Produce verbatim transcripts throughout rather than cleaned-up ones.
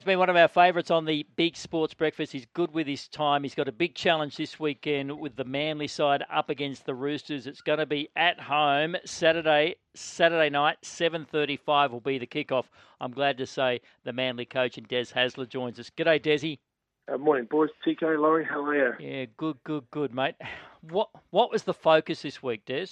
been one of our favourites on the Big Sports Breakfast. He's good with his time. He's got a big challenge this weekend with the Manly side up against the Roosters. It's going to be at home Saturday Saturday night, seven thirty-five will be the kickoff. I'm glad to say the Manly coach and Des Hasler joins us. G'day, Desi. Uh, morning, boys. T K, Laurie, how are you? Yeah, good, good, good, mate. What what was the focus this week, Des?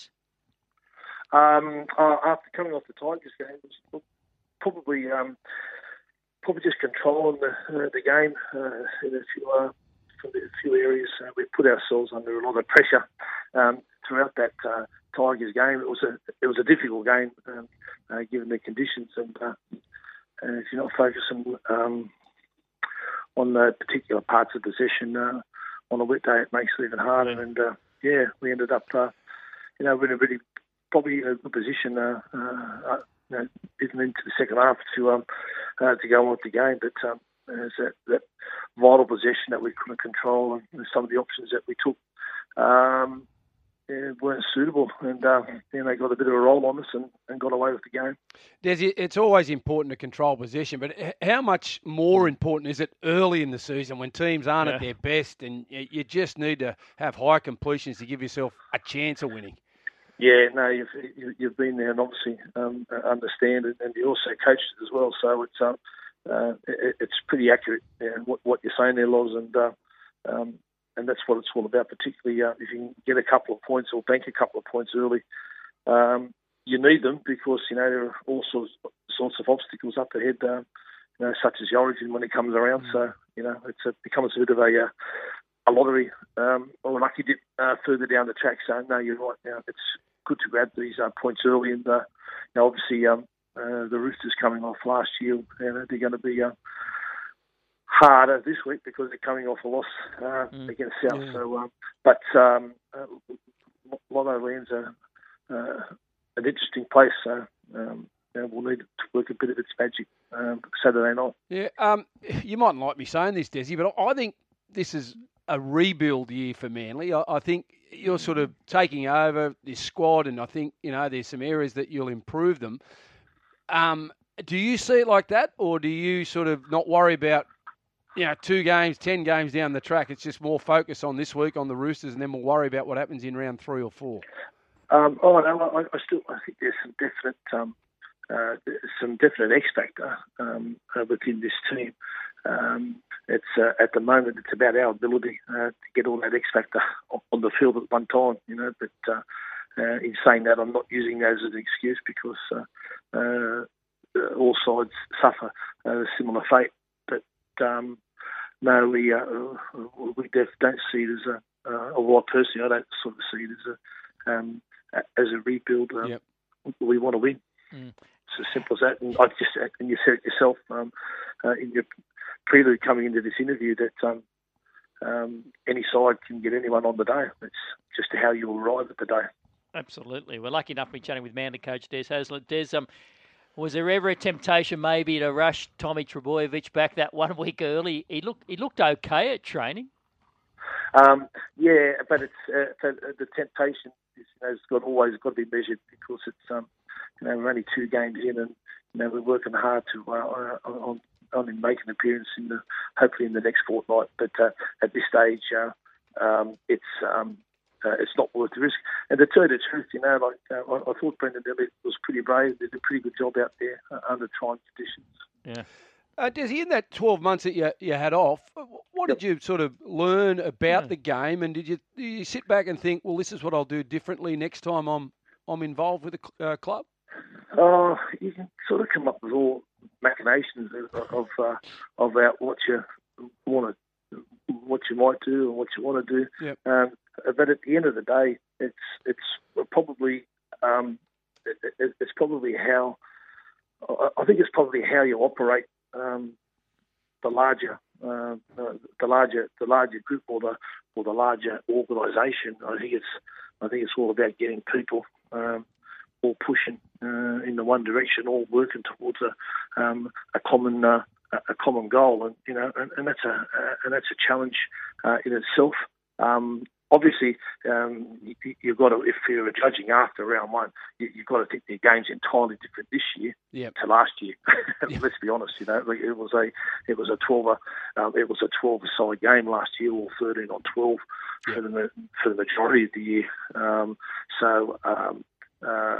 Um, uh, after coming off the Tigers game, it was probably um, probably just controlling the uh, the game uh, in a few uh, from a few areas. Uh, we put ourselves under a lot of pressure um, throughout that uh, Tigers game. It was a it was a difficult game um, uh, given the conditions, and, uh, and if you're not focusing um, on the particular parts of possession uh, on a wet day, it makes it even harder. Yeah. And uh, yeah, we ended up, uh, you know, we're in a really probably a good position, uh, uh, you know, even into the second half to um, uh, to go on with the game. But um, there's that, that vital possession that we couldn't control, and you know, some of the options that we took um, yeah, weren't suitable, and uh, then they got a bit of a roll on us and, and got away with the game. Des, it's always important to control possession, but how much more important is it early in the season when teams aren't Yeah. at their best, and you just need to have high completions to give yourself a chance of winning? Yeah, no, you've you've been there and obviously um, understand it, and you also coached it as well. So it's um, uh, it, it's pretty accurate, yeah, what what you're saying there, Loz, and uh, um, and that's what it's all about. Particularly uh, if you can get a couple of points or bank a couple of points early, um, you need them because you know there are all sorts sorts of obstacles up ahead, uh, you know, such as the Origin when it comes around. Mm. So you know it's a, becomes a bit of a uh, a lottery um, or a lucky dip uh, further down the track. So no, you're right. Now it's good to grab these uh, points early, and uh, you know, obviously um, uh, the Roosters coming off last year, you know, they're going to be uh, harder this week because they're coming off a loss uh, mm. against South. Yeah. So, um, but um, uh, Lotto Land's a, uh, an interesting place. So. Um, you know, we'll need to work a bit of its magic um, Saturday night. Yeah, um, you mightn't like me saying this, Desi, but I think this is a rebuild year for Manly. I, I think you're sort of taking over this squad, and I think, you know, there's some areas that you'll improve them. Um, do you see it like that, or do you sort of not worry about, you know, two games, ten games down the track? It's just more focus on this week on the Roosters, and then we'll worry about what happens in round three or four. Um, oh no, I, I still I think there's some definite um, uh, some definite X factor um, uh, within this team. Um, it's uh, at the moment it's about our ability uh, to get all that X factor on the field at one time, you know. But uh, uh, in saying that, I'm not using that as an excuse because uh, uh, all sides suffer a similar fate. But um, no, we uh, we def- don't see it as a, uh, or I personally I don't sort of see it as a um, as a rebuild. Um, yep. We want to win. Mm. It's as simple as that. And I just and you said it yourself um, uh, in your prelude coming into this interview that um, um, any side can get anyone on the day. It's just how you arrive at the day. Absolutely. We're lucky enough to be chatting with Manly coach Des Hasler. Des, um, was there ever a temptation maybe to rush Tommy Trbojevic back that one week early? He looked he looked okay at training. Um, yeah, but it's uh, the temptation is, you know, it's got always got to be measured because it's um, you know, we're only two games in, and you know we're working hard to uh, on on him make an appearance in the hopefully in the next fortnight. But uh, at this stage, uh, um, it's um, uh, it's not worth the risk. And to tell you the truth, you know, like uh, I, I thought Brendan Elliott was pretty brave. Did a pretty good job out there uh, under trying conditions. Yeah. Uh, Desi, in that twelve months that you you had off, what did you sort of learn about yeah. the game, and did you did you sit back and think, well, this is what I'll do differently next time I'm I'm involved with the uh, club? Oh, uh, you can sort of come up with all machinations of of, uh, about what you want to, what you might do, and what you want to do. Yep. Um, but at the end of the day, it's it's probably um, it, it's probably how I think it's probably how you operate. Um, the larger, uh, the larger, the larger group, or the or the larger organisation. I think it's, I think it's all about getting people um, all pushing uh, in the one direction, all working towards a um, a common uh, a common goal, and you know, and, and that's a uh, and that's a challenge uh, in itself. Um, obviously, um, you, you've got to, if you're judging after round one, you, you've got to think the game's entirely different this year yep. to last year. Yep. Let's be honest, you know, like it was a it was a twelve um, it was a twelve side game last year, or thirteen on twelve yep. for the for the majority of the year. Um, so, um, uh,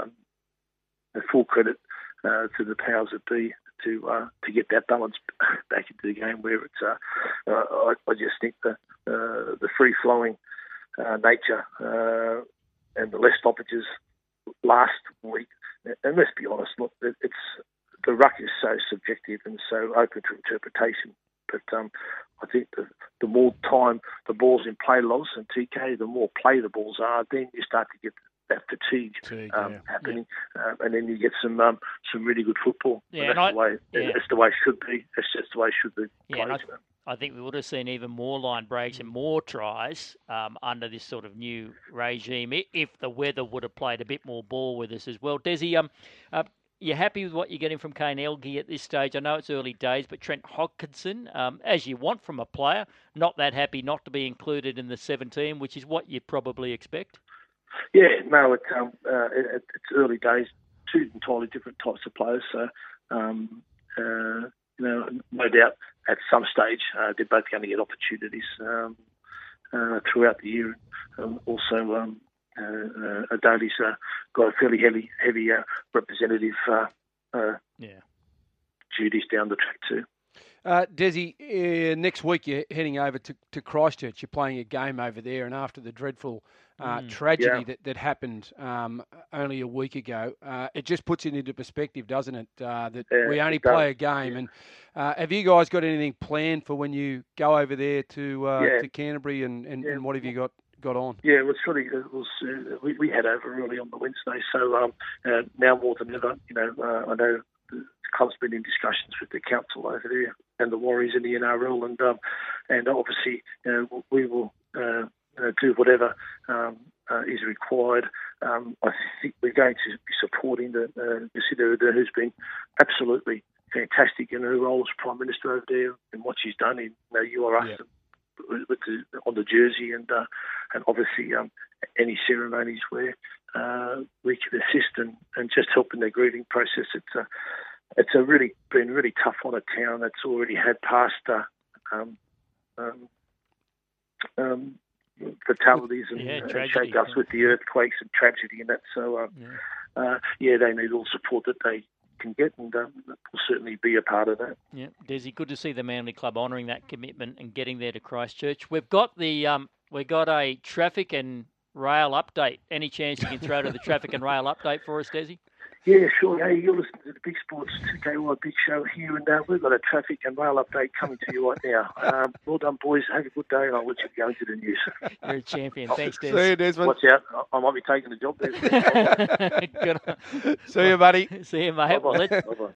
full credit uh, to the powers that be to uh, to get that balance back into the game, where it's. Uh, uh, I, I just think the uh, the free flowing uh, nature uh, and the less stoppages last week. And let's be honest, look, it's the ruck is so subjective and so open to interpretation. But um, I think the, the more time the ball's in play, Loz and T K, the more play the balls are, then you start to get that fatigue, fatigue um, yeah. happening, yeah. Um, and then you get some um, some really good football. Yeah, and that's and I, the way yeah. that's the way it should be. That's just the way it should be. Yeah, played, I, I think we would have seen even more line breaks and more tries um, under this sort of new regime if the weather would have played a bit more ball with us as well. Desi, um, uh, you happy with what you're getting from Kane Elgey at this stage? I know it's early days, but Trent Hodkinson, um, as you want from a player, not that happy not to be included in the seventeen, which is what you probably expect. Yeah, no, it, um, uh, it, it's early days. Two entirely different types of players. So, um, uh, you know, no doubt at some stage uh, they're both going to get opportunities um, uh, throughout the year. Um, also, um, uh, uh, Adoli's uh, got a fairly heavy, heavy uh, representative uh, uh, yeah. duties down the track too. Uh, Desi, uh, next week you're heading over to, to Christchurch. You're playing a game over there, and after the dreadful uh, mm. tragedy yeah. that, that happened um, only a week ago, uh, it just puts it into perspective, doesn't it, uh, that yeah, we only play play a game. Yeah. And uh, have you guys got anything planned for when you go over there to uh, yeah. to Canterbury, and, and, yeah. and what have you got, got on? Yeah, it was really, it was, uh, we, we had over really on the Wednesday, so um, uh, now more than ever, you know, uh, I know the club's been in discussions with the council over there and the Warriors in the N R L, and um, and obviously, you know, we will uh, uh, do whatever um, uh, is required. Um, I think we're going to be supporting the uh, Jacinda Ardern, who's been absolutely fantastic in her role as Prime Minister over there and what she's done in you know, U R S yeah. with the, on the jersey, and uh, and obviously um, any ceremonies where uh, we can assist and, and just help in the grieving process. It's a it's a really been really tough on a town that's already had past uh, um, um, um, fatalities and, yeah, and tragedy, shake-ups yeah. with the earthquakes and tragedy and that. So uh, yeah. Uh, yeah, they need all support that they can get, and um, we'll certainly be a part of that. Yeah, Desi, good to see the Manly Club honouring that commitment and getting there to Christchurch. We've got the um, we've got a traffic and rail update. Any chance you can throw to the traffic and rail update for us, Desi? Yeah, sure. Hey, you're listening to the Big Sports two K Y Big Show here, and uh, we've got a traffic and rail update coming to you right now. Um, well done, boys. Have a good day, and I'll let you go into the news. You're a champion. Thanks, Des. See you, Desmond. Watch out. I, I might be taking the job there. See you, buddy. See you, mate. Well, let's, Bye-bye.